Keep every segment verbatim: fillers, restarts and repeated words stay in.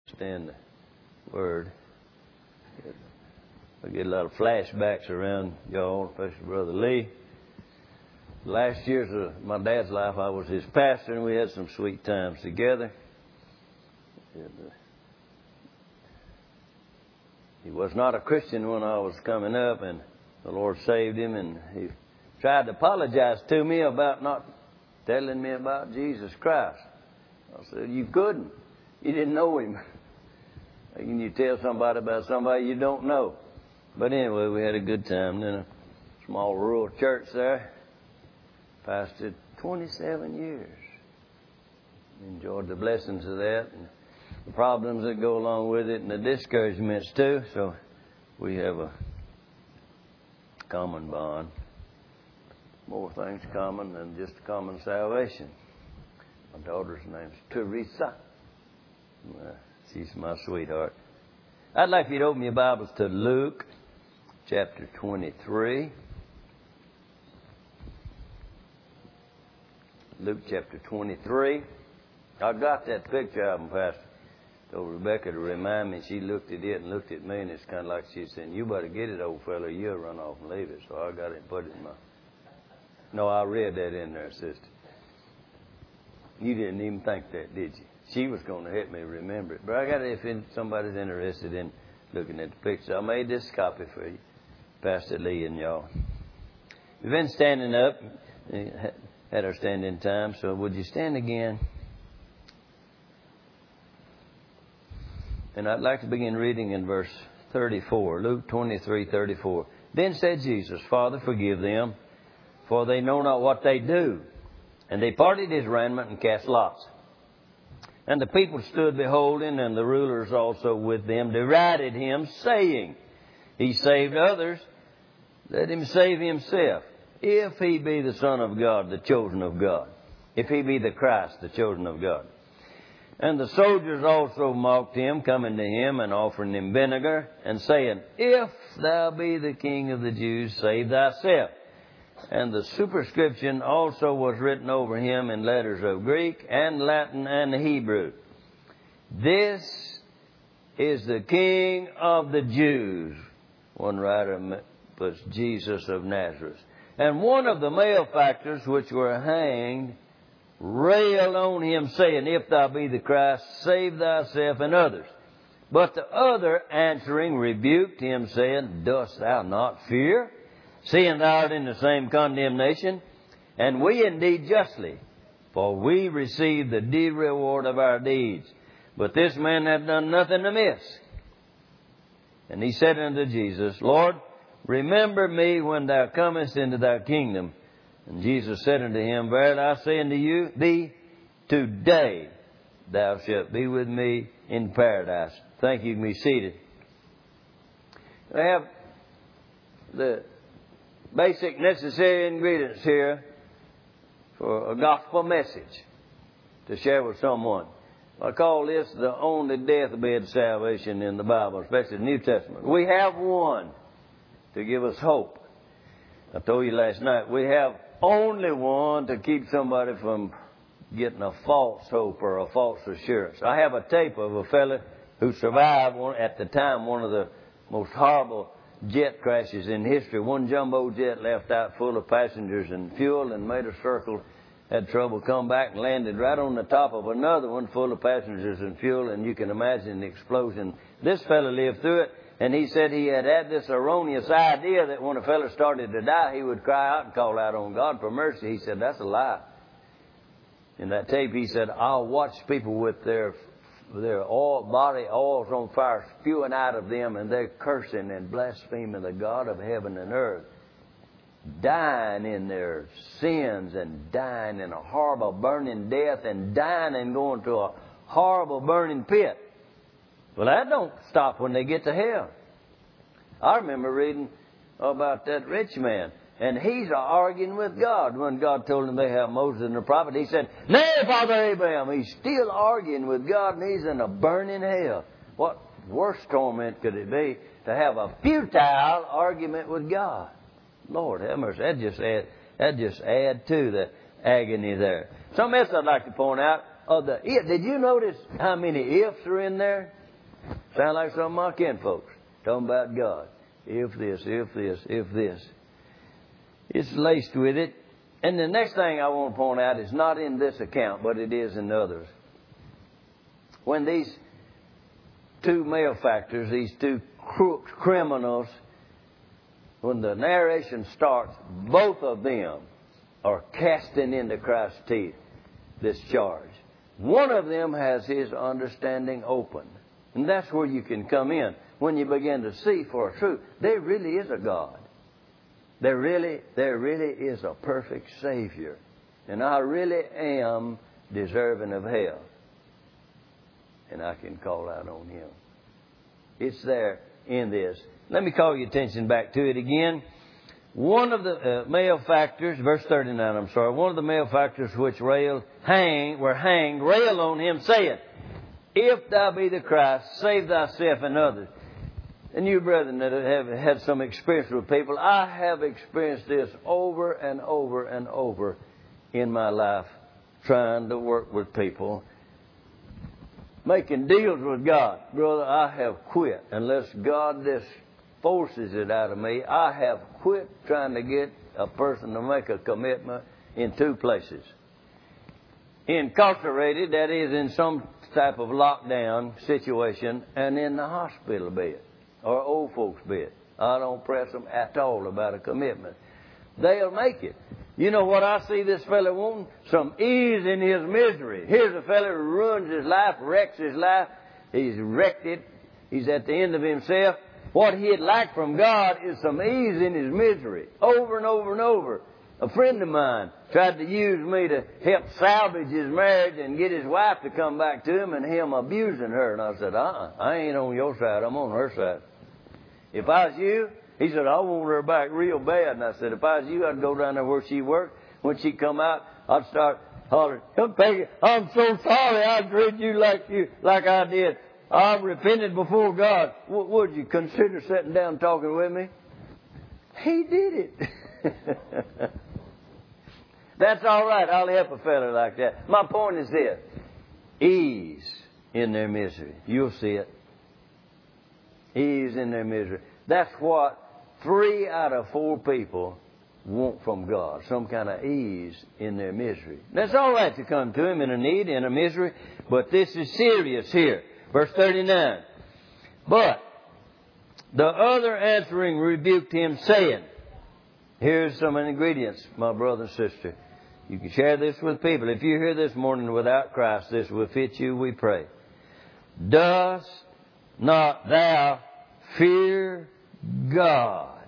understand the word. I get a lot of flashbacks around y'all, especially Brother Lee. Last year's of my dad's life, I was his pastor, and we had some sweet times together. And, uh, he was not a Christian when I was coming up, and the Lord saved him, and he tried to apologize to me about not telling me about Jesus Christ. I said, you couldn't. You didn't know him. How can you tell somebody about somebody you don't know? But anyway, we had a good time in a small rural church there. Pastored twenty-seven years. Enjoyed the blessings of that and the problems that go along with it and the discouragements too. So we have a common bond. More things common than just common salvation. My daughter's name's Teresa. She's my sweetheart. I'd like you to open your Bibles to Luke chapter twenty-three. Luke chapter twenty-three. I got that picture of him, Pastor. Told Rebecca to remind me. She looked at it and looked at me, and it's kind of like she said, you better get it, old fella. You'll run off and leave it. So I got it and put it in my... No, I read that in there, sister. You didn't even think that, did you? She was going to help me remember it. But I got it if somebody's interested in looking at the picture. I made this copy for you, Pastor Lee and y'all. We've been standing up, had our standing time, so would you stand again? And I'd like to begin reading in verse thirty-four, Luke twenty-three, thirty-four. Then said Jesus, Father, forgive them, for they know not what they do. And they parted his raiment and cast lots. And the people stood beholding, and the rulers also with them derided him, saying, He saved others, let him save himself, if he be the Son of God, the chosen of God. If he be the Christ, the chosen of God. And the soldiers also mocked him, coming to him and offering him vinegar, and saying, If thou be the King of the Jews, save thyself. And the superscription also was written over him in letters of Greek and Latin and Hebrew. This is the King of the Jews. One writer puts Jesus of Nazareth. And one of the malefactors which were hanged railed on him, saying, If thou be the Christ, save thyself and others. But the other answering rebuked him, saying, Dost thou not fear? Seeing thou art in the same condemnation, and we indeed justly, for we receive the due reward of our deeds. But this man hath done nothing amiss. And he said unto Jesus, Lord, remember me when thou comest into thy kingdom. And Jesus said unto him, Verily I say unto you, thee, today thou shalt be with me in paradise. Thank you. You can be seated. I have the basic necessary ingredients here for a gospel message to share with someone. I call this the only deathbed salvation in the Bible, especially the New Testament. We have one to give us hope. I told you last night, we have only one to keep somebody from getting a false hope or a false assurance. I have a tape of a fella who survived one, at the time one of the most horrible jet crashes in history. One jumbo jet left out full of passengers and fuel and made a circle, had trouble, come back and landed right on the top of another one full of passengers and fuel, and you can imagine the explosion. This fella lived through it, and he said he had had this erroneous idea that when a fella started to die, he would cry out and call out on God for mercy. He said, that's a lie. In that tape, he said, I'll watch people with their their oil, body oils on fire spewing out of them, and they're cursing and blaspheming the God of heaven and earth, dying in their sins and dying in a horrible burning death and dying and going to a horrible burning pit. Well, that don't stop when they get to hell. I remember reading about that rich man, and he's arguing with God. When God told him they have Moses and the prophet, he said, Nay, Father Abraham. He's still arguing with God, and he's in a burning hell. What worse torment could it be to have a futile argument with God? Lord have mercy. That just add, that just add to the agony there. Something else I'd like to point out. of the if. Did you notice how many ifs are in there? Sound like some of my kinfolks talking about God. If this, if this, if this. It's laced with it. And the next thing I want to point out is not in this account, but it is in others. When these two malefactors, these two crooks, criminals, when the narration starts, both of them are casting into Christ's teeth this charge. One of them has his understanding open. And that's where you can come in. When you begin to see for a truth, there really is a God. There really, there really is a perfect Savior. And I really am deserving of hell. And I can call out on Him. It's there in this. Let me call your attention back to it again. One of the uh, malefactors, verse thirty-nine, I'm sorry, one of the malefactors which railed, hang, were hanged, railed on him, saying, If thou be the Christ, save thyself and others. And you, brethren, that have had some experience with people, I have experienced this over and over and over in my life, trying to work with people, making deals with God. Brother, I have quit. Unless God just forces it out of me, I have quit trying to get a person to make a commitment in two places. Incarcerated, that is in some type of lockdown situation, and in the hospital bed or old folks bed. I don't press them at all about a commitment. They'll make it. You know what I see this fellow wanting? Some ease in his misery. Here's a fellow who ruins his life, wrecks his life. He's wrecked it. He's at the end of himself. What he'd like from God is some ease in his misery. Over and over and over. A friend of mine tried to use me to help salvage his marriage and get his wife to come back to him, and him abusing her. And I said, uh-uh, I ain't on your side. I'm on her side. If I was you, he said, I want her back real bad. And I said, if I was you, I'd go down there where she worked. When she come out, I'd start hollering, come Peggy, I'm so sorry I treated you like you, like I did. I've repented before God. W- would you consider sitting down and talking with me? He did it. That's all right. I'll help a fellow like that. My point is this. Ease in their misery. You'll see it. Ease in their misery. That's what three out of four people want from God. Some kind of ease in their misery. That's all right to come to Him in a need, in a misery, but this is serious here. Verse thirty-nine. But the other answering rebuked him, saying, here's some ingredients, my brother and sister. You can share this with people. If you're here this morning without Christ, this will fit you, we pray. Dost not thou fear God?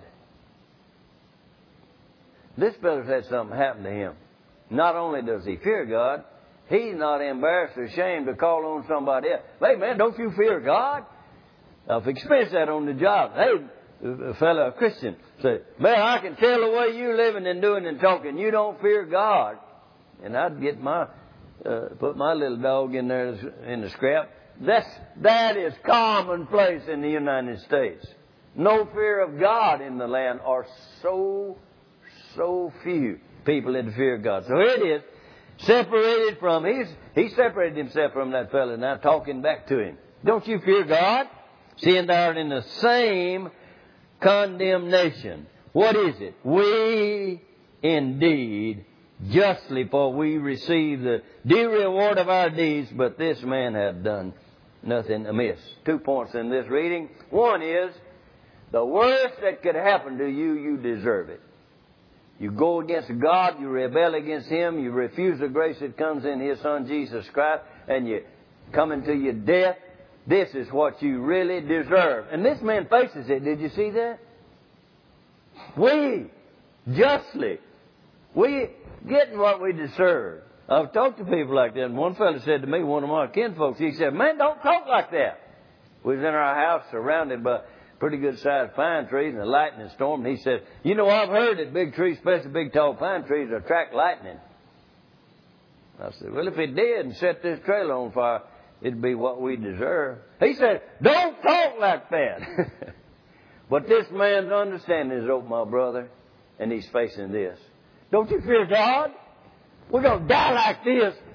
This brother's had something happen to him. Not only does he fear God, he's not embarrassed or ashamed to call on somebody else. Hey, man, don't you fear God? I've experienced that on the job. Hey, a fellow, a Christian, say, man, I can tell the way you living and doing and talking. You don't fear God. And I'd get my, uh, put my little dog in there in the scrap. That's, that is commonplace in the United States. No fear of God in the land are so, so few people that fear God. So here it is, separated from, he's, he separated himself from that fellow, now talking back to him. Don't you fear God? Seeing thou art in the same condemnation. What is it? We indeed justly, for we receive the due reward of our deeds, but this man had done nothing amiss. Two points in this reading. One is, the worst that could happen to you, you deserve it. You go against God, you rebel against Him, you refuse the grace that comes in His Son Jesus Christ, and you come into your death. This is what you really deserve. And this man faces it. Did you see that? We, justly, we getting what we deserve. I've talked to people like that, and one fellow said to me, one of my kinfolks, he said, man, don't talk like that. We was in our house surrounded by pretty good-sized pine trees and a lightning storm. And he said, you know, I've heard that big trees, especially big tall pine trees, attract lightning. I said, well, if it did and set this trailer on fire, it'd be what we deserve. He said, don't talk like that. But this man's understanding is open, my brother, and he's facing this. Don't you fear God? We're going to die like this.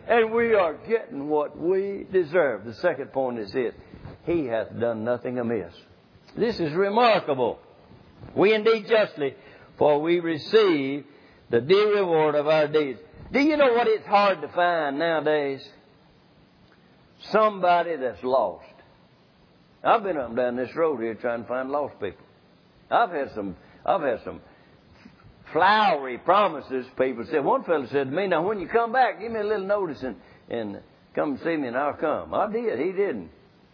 and we are getting what we deserve. The second point is this: He hath done nothing amiss. This is remarkable. We indeed justly, for we receive the due reward of our deeds. Do you know what it's hard to find nowadays? Somebody that's lost. I've been up and down this road here trying to find lost people. I've had some, I've had some flowery promises. People said, one fellow said to me, now when you come back, give me a little notice and, and come and see me and I'll come. I did. He didn't.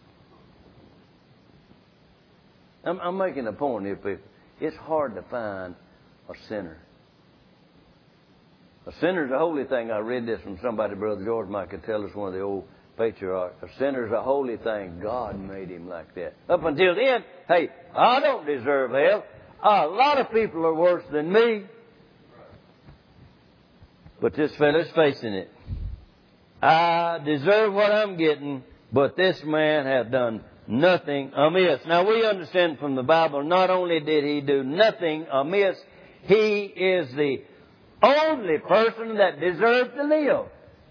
I'm, I'm making a point here, people. It's hard to find a sinner. A sinner's a holy thing. I read this from somebody, Brother George might could tell us, one of the old patriarchs. A sinner's a holy thing. God made him like that. Up until then, hey, I don't deserve hell. A lot of people are worse than me. But this fellow's facing it. I deserve what I'm getting, but this man hath done nothing amiss. Now we understand from the Bible, not only did he do nothing amiss, he is the only person that deserves to live.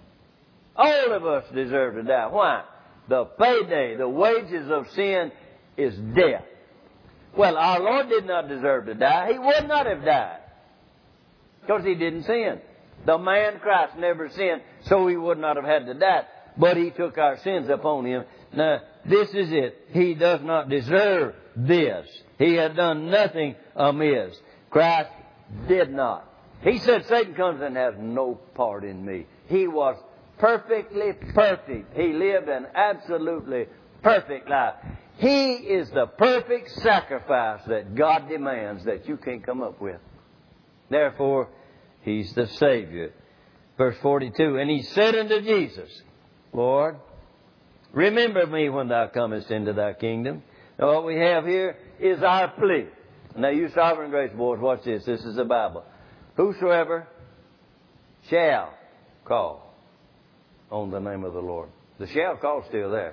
All of us deserve to die. Why? The payday, the wages of sin is death. Well, our Lord did not deserve to die. He would not have died because He didn't sin. The man Christ never sinned, so He would not have had to die. But He took our sins upon Him. Now, this is it. He does not deserve this. He had done nothing amiss. Christ did not. He said, Satan comes and has no part in me. He was perfectly perfect. He lived an absolutely perfect life. He is the perfect sacrifice that God demands that you can't come up with. Therefore, He's the Savior. Verse forty-two, and He said unto Jesus, Lord, remember me when Thou comest into Thy kingdom. Now what we have here is our plea. Now you sovereign grace boys, watch this. This is the Bible. Whosoever shall call on the name of the Lord. The shall call is still there.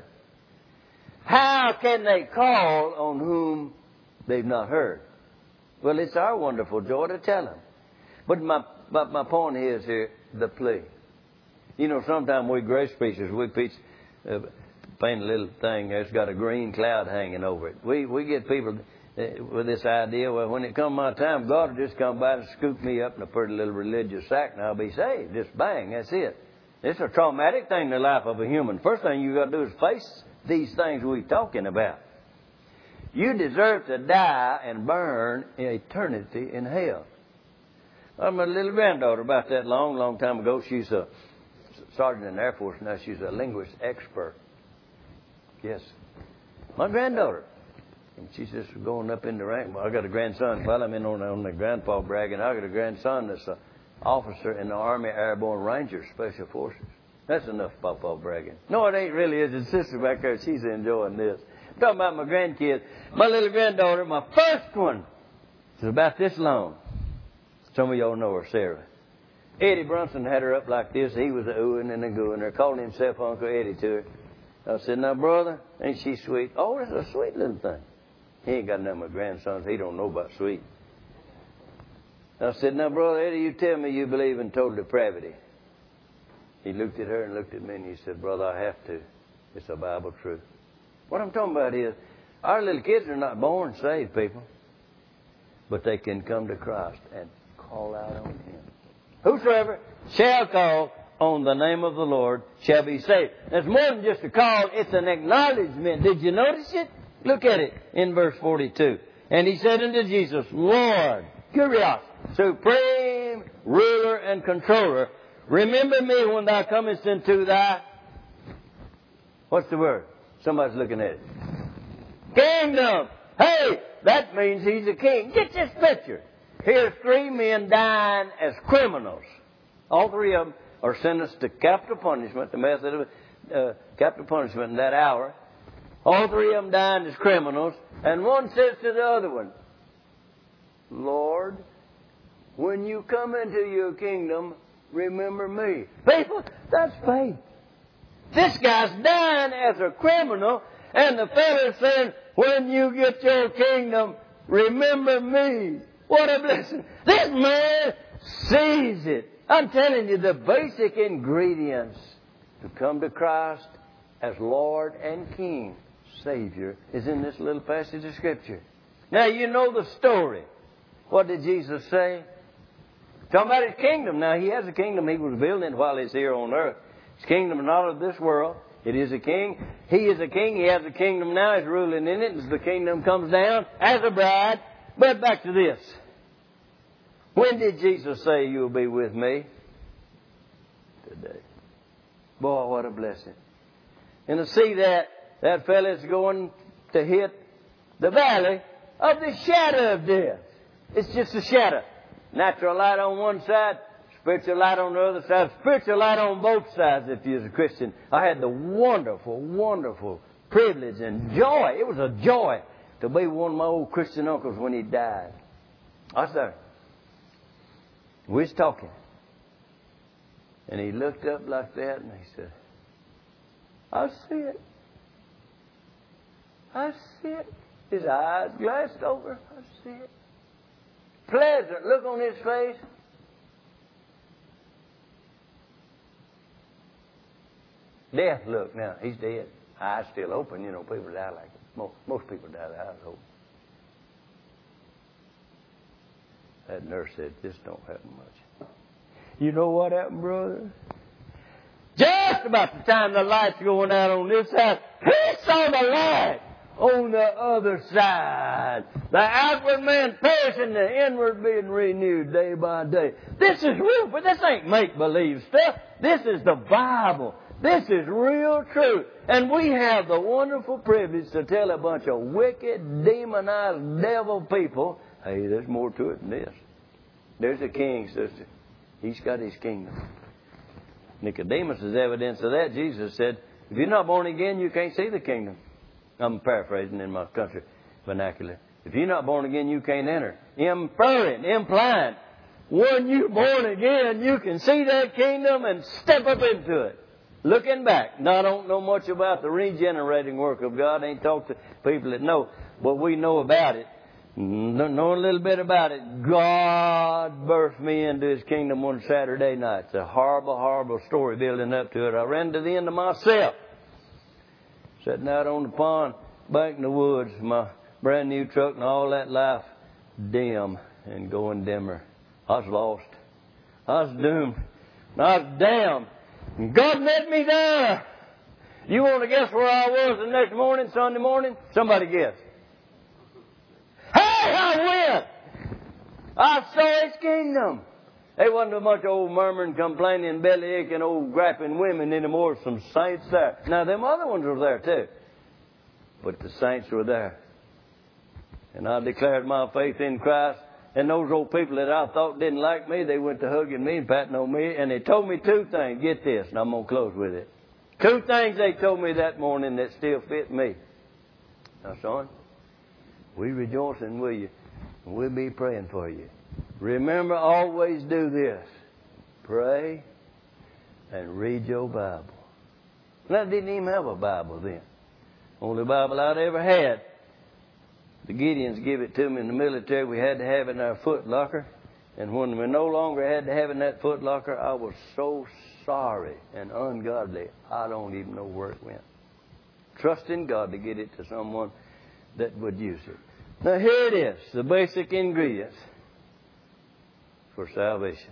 How can they call on whom they've not heard? Well, it's our wonderful joy to tell them. But my, but my point is here, the plea. You know, sometimes we grace preachers, we preach, uh, paint a little thing that's got a green cloud hanging over it. We we get people uh, with this idea, well, when it comes my time, God will just come by and scoop me up in a pretty little religious sack and I'll be saved. Just bang, that's it. It's a traumatic thing in the life of a human. First thing you got to do is face these things we're talking about. You deserve to die and burn in eternity in hell. I'm a little granddaughter about that long, long time ago. She's a sergeant in the Air Force now. She's a linguist expert. Yes. My granddaughter. And she's just going up in the rank. Well, I got a grandson. Well, I'm in on, on the grandpa bragging. I got a grandson that's an officer in the Army Airborne Rangers Special Forces. That's enough papa bragging. No, it ain't really. Is his sister back there. She's enjoying this. I'm talking about my grandkids. My little granddaughter, my first one, is about this long. Some of y'all know her, Sarah. Eddie Brunson had her up like this. He was a oohing and a gooing her, calling himself Uncle Eddie to her. I said, now, brother, ain't she sweet? Oh, it's a sweet little thing. He ain't got none of my grandsons. He don't know about sweet. I said, now, brother Eddie, you tell me you believe in total depravity. He looked at her and looked at me and he said, brother, I have to. It's a Bible truth. What I'm talking about is, our little kids are not born saved people, but they can come to Christ and call out on Him. Whosoever shall call on the name of the Lord shall be saved. It's more than just a call, it's an acknowledgement. Did you notice it? Look at it in verse forty-two. And he said unto Jesus, Lord, Kyrios, supreme ruler and controller, remember me when thou comest into thy... What's the word? Somebody's looking at it. Kingdom. Hey, that means He's a king. Get this picture. Here's three men dying as criminals. All three of them are sentenced to capital punishment, the method of uh, capital punishment in that hour. All three of them dying as criminals. And one says to the other one, Lord, when you come into your kingdom, remember me. People, that's faith. This guy's dying as a criminal, and the fellow's saying, when you get your kingdom, remember me. What a blessing. This man sees it. I'm telling you, the basic ingredients to come to Christ as Lord and King, Savior, is in this little passage of Scripture. Now, you know the story. What did Jesus say? Talking about His kingdom. Now, He has a kingdom He was building while He's here on earth. His kingdom is not of this world. It is a king. He is a king. He has a kingdom now. He's ruling in it. As the kingdom comes down as a bride. But back to this. When did Jesus say, "You'll be with me"? Today. Boy, what a blessing. And to see that, that fella's going to hit the valley of the shadow of death. It's just a shadow. Natural light on one side, spiritual light on the other side, spiritual light on both sides if you're a Christian. I had the wonderful, wonderful privilege and joy. It was a joy to be one of my old Christian uncles when he died. I was there. We was talking. And he looked up like that and he said, "I see it. I see it." His eyes glassed over. I see it. Pleasant look on his face. Death look. Now, he's dead. Eyes still open. You know, people die like it. Most, most people die with eyes open. That nurse said, "This don't happen much." You know what happened, brother? Just about the time the light's going out on this side, he saw the light on the other side. The outward man perishing, the inward being renewed day by day. This is real, but this ain't make-believe stuff. This is the Bible. This is real truth. And we have the wonderful privilege to tell a bunch of wicked, demonized, devil people, hey, there's more to it than this. There's a king, sister. He's got his kingdom. Nicodemus is evidence of that. Jesus said, if you're not born again, you can't see the kingdom. I'm paraphrasing in my country vernacular. If you're not born again, you can't enter. Inferring, implying, when you're born again, you can see that kingdom and step up into it. Looking back. Now, I don't know much about the regenerating work of God. I ain't talked to people that know, but we know about it. Know a little bit about it. God birthed me into His kingdom one Saturday night. It's a horrible, horrible story building up to it. I ran to the end of myself. Sitting out on the pond, back in the woods, my brand new truck and all that life dim and going dimmer. I was lost. I was doomed. I was damned. And God met me there. You want to guess where I was the next morning, Sunday morning? Somebody guess. Hey, I went. I saw His kingdom. There wasn't a bunch of old murmuring, complaining, belly aching, old griping women anymore. Some saints there. Now, them other ones were there too. But the saints were there. And I declared my faith in Christ. And those old people that I thought didn't like me, they went to hugging me and patting on me. And they told me two things. Get this, and I'm going to close with it. Two things they told me that morning that still fit me. Now, son, we rejoicing with you. And we'll be praying for you. Remember, always do this. Pray and read your Bible. And I didn't even have a Bible then. Only Bible I'd ever had. The Gideons give it to me in the military. We had to have it in our foot locker. And when we no longer had to have it in that foot locker, I was so sorry and ungodly, I don't even know where it went. Trust in God to get it to someone that would use it. Now here it is, the basic ingredients for salvation.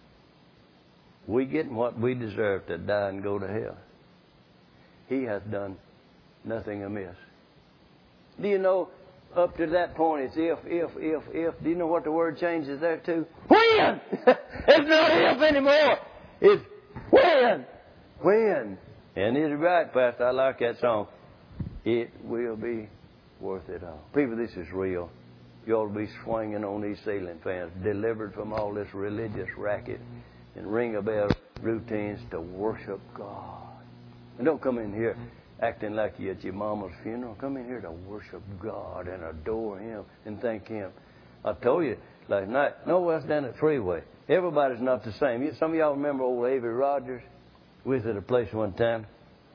We get what we deserve to die and go to hell. He hath done nothing amiss. Do you know, up to that point, it's if, if, if, if. Do you know what the word changes there to? When! It's not if anymore. It's when. When. And it's right, Pastor. I like that song. It will be worth it all. People, this is real. You ought to be swinging on these ceiling fans, delivered from all this religious racket and ring-a-bell routines to worship God. And don't come in here acting like you're at your mama's funeral. Come in here to worship God and adore Him and thank Him. I told you last night, no, that's down at Freeway. Everybody's not the same. Some of y'all remember old Avery Rogers? We was at a place one time,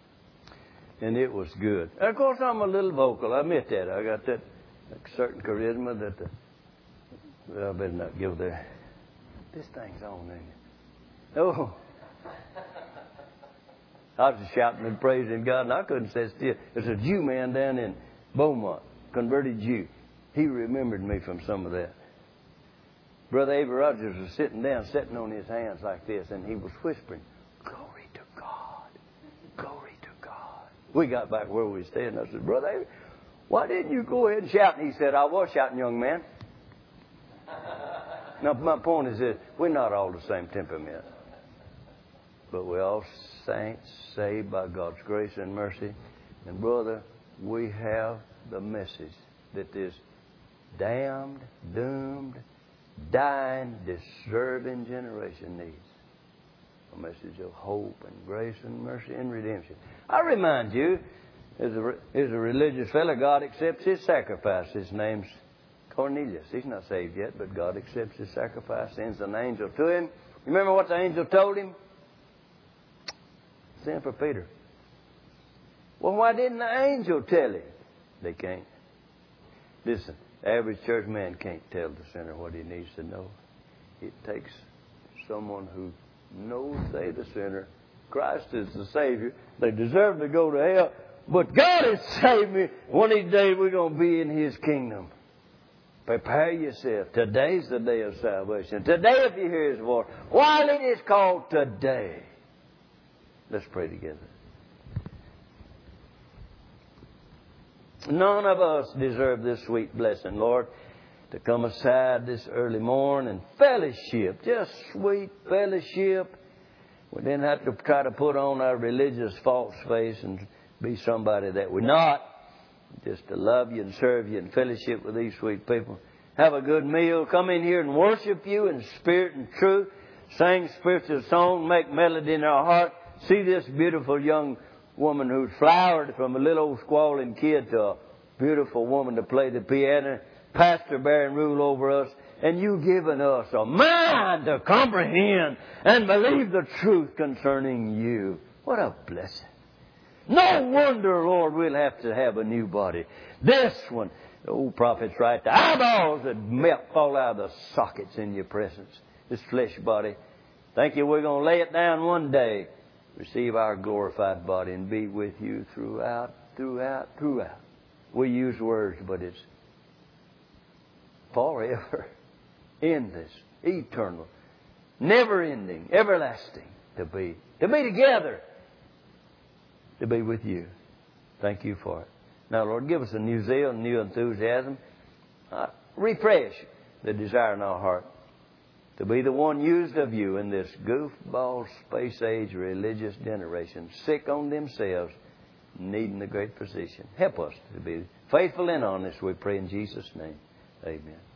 and it was good. And of course, I'm a little vocal. I admit that. I got that certain charisma that the... Well, I better not go there. This thing's on, ain't it? Oh. I was shouting and praising God, and I couldn't stay still. There's a Jew man down in Beaumont, converted Jew. He remembered me from some of that. Brother Avery Rogers was sitting down, sitting on his hands like this, and he was whispering, "Glory to God, glory to God." We got back where we stayed, and I said, "Brother Avery, why didn't you go ahead and shout?" And he said, "I was shouting, young man." Now, my point is this: we're not all the same temperament, but we're all saints saved by God's grace and mercy. And brother, we have the message that this damned, doomed, dying, deserving generation needs. A message of hope and grace and mercy and redemption. I remind you, as a, as a religious fellow, God accepts his sacrifice. His name's Cornelius. He's not saved yet, but God accepts his sacrifice, sends an angel to him. You remember what the angel told him? Send for Peter. Well, why didn't the angel tell him? They can't. Listen, the average church man can't tell the sinner what he needs to know. It takes someone who knows they the sinner. Christ is the Savior. They deserve to go to hell, but God has saved me. One of these days we're going to be in his kingdom. Prepare yourself. Today's the day of salvation. Today, if you hear his voice, while it is called today. Let's pray together. None of us deserve this sweet blessing, Lord, to come aside this early morn and fellowship, just sweet fellowship. We didn't have to try to put on our religious false face and be somebody that we're not. Just to love you and serve you and fellowship with these sweet people. Have a good meal. Come in here and worship you in spirit and truth. Sing spiritual songs. Make melody in our heart. See this beautiful young woman who's flowered from a little old squalling kid to a beautiful woman to play the piano. Pastor bearing rule over us. And you given us a mind to comprehend and believe the truth concerning you. What a blessing. No wonder, Lord, we'll have to have a new body. This one, the old prophet's right, the eyeballs that melt, fall out of the sockets in your presence. This flesh body. Thank you, we're going to lay it down one day. Receive our glorified body and be with you throughout, throughout, throughout. We use words, but it's forever, endless, eternal, never-ending, everlasting to be. To be together. To be with you. Thank you for it. Now, Lord, give us a new zeal and new enthusiasm. Uh, refresh the desire in our heart to be the one used of you in this goofball, space-age, religious generation, sick on themselves, needing the great physician. Help us to be faithful and honest, we pray in Jesus' name. Amen.